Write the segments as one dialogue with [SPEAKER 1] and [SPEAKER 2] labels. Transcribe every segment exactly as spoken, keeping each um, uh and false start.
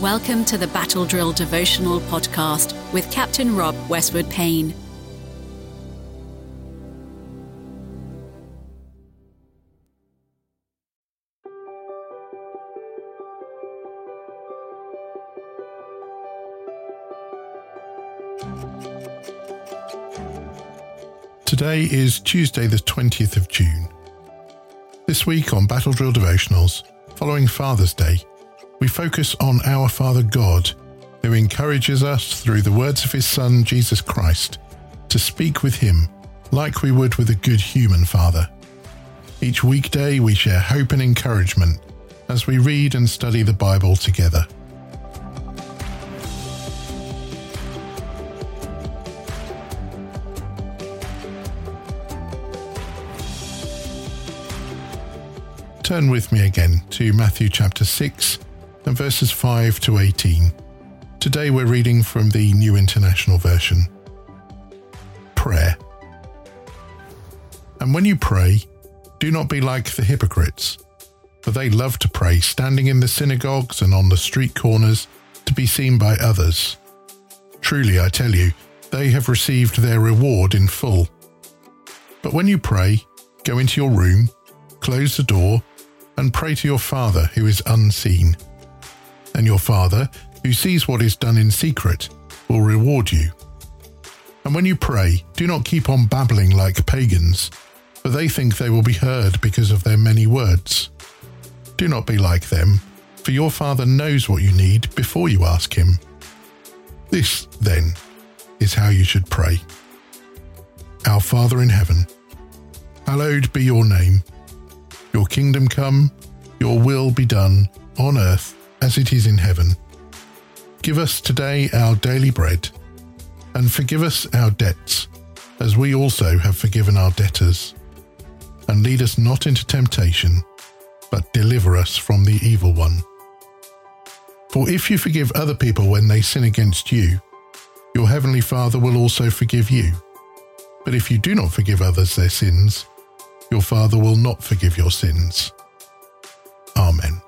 [SPEAKER 1] Welcome to the Battle Drill Devotional Podcast with Captain Rob Westwood Payne.
[SPEAKER 2] Today is Tuesday the twentieth of June. This week on Battle Drill Devotionals, following Father's Day, we focus on our Father God, who encourages us through the words of his Son, Jesus Christ, to speak with him like we would with a good human father. Each weekday we share hope and encouragement as we read and study the Bible together. Turn with me again to Matthew chapter six and verses five to eighteen. Today we're reading from the New International Version. Prayer. And when you pray, do not be like the hypocrites, for they love to pray standing in the synagogues and on the street corners to be seen by others. Truly, I tell you, they have received their reward in full. But when you pray, go into your room, close the door, and pray to your Father who is unseen. And your Father, who sees what is done in secret, will reward you. And when you pray, do not keep on babbling like pagans, for they think they will be heard because of their many words. Do not be like them, for your Father knows what you need before you ask him. This, then, is how you should pray. Our Father in heaven, hallowed be your name. Your kingdom come, your will be done, on earth as it is in heaven. Give us today our daily bread, and forgive us our debts, as we also have forgiven our debtors. And lead us not into temptation, but deliver us from the evil one. For if you forgive other people when they sin against you, your heavenly Father will also forgive you. But if you do not forgive others their sins, your Father will not forgive your sins. Amen.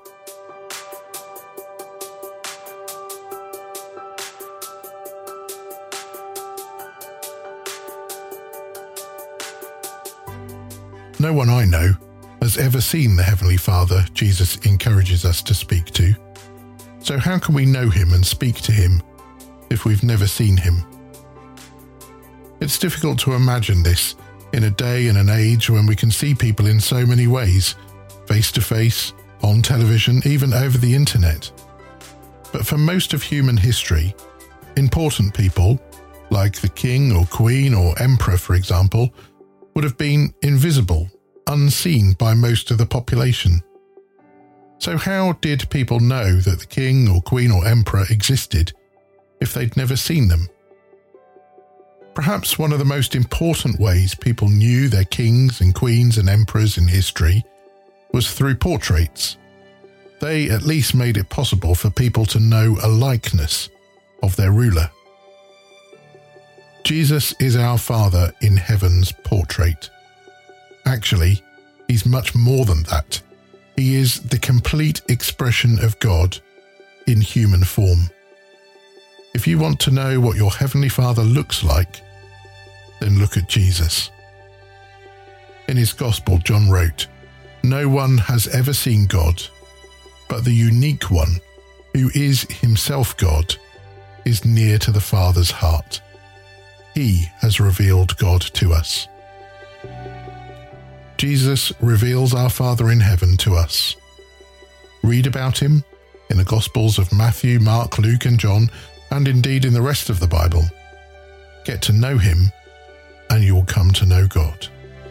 [SPEAKER 2] No one I know has ever seen the Heavenly Father Jesus encourages us to speak to. So how can we know him and speak to him if we've never seen him? It's difficult to imagine this in a day and an age when we can see people in so many ways, face to face, on television, even over the internet. But for most of human history, important people, like the king or queen or emperor, for example, would have been invisible, unseen by most of the population. So how did people know that the king or queen or emperor existed if they'd never seen them? Perhaps one of the most important ways people knew their kings and queens and emperors in history was through portraits. They at least made it possible for people to know a likeness of their ruler. Jesus is our Father in heaven's portrait. Actually, he's much more than that. He is the complete expression of God in human form. If you want to know what your Heavenly Father looks like, then look at Jesus. In his Gospel, John wrote, "No one has ever seen God, but the unique one, who is himself God, is near to the Father's heart. He has revealed God to us." Jesus reveals our Father in heaven to us. Read about him in the Gospels of Matthew, Mark, Luke, and John, and indeed in the rest of the Bible. Get to know him, and you will come to know God.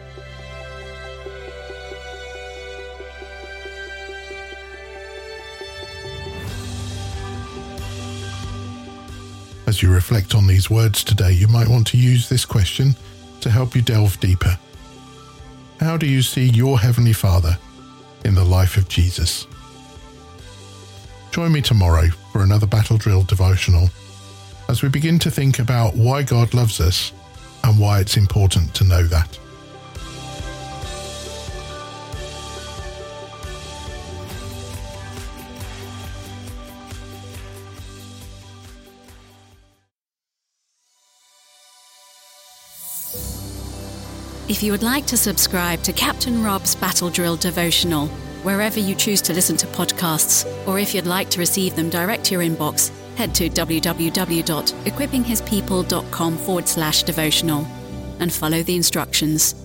[SPEAKER 2] As you reflect on these words today, you might want to use this question to help you delve deeper. How do you see your Heavenly Father in the life of Jesus? Join me tomorrow for another Battle Drill devotional as we begin to think about why God loves us and why it's important to know that.
[SPEAKER 1] If you would like to subscribe to Captain Rob's Battle Drill Devotional, wherever you choose to listen to podcasts, or if you'd like to receive them direct to your inbox, head to www.equippinghispeople.com forward slash devotional and follow the instructions.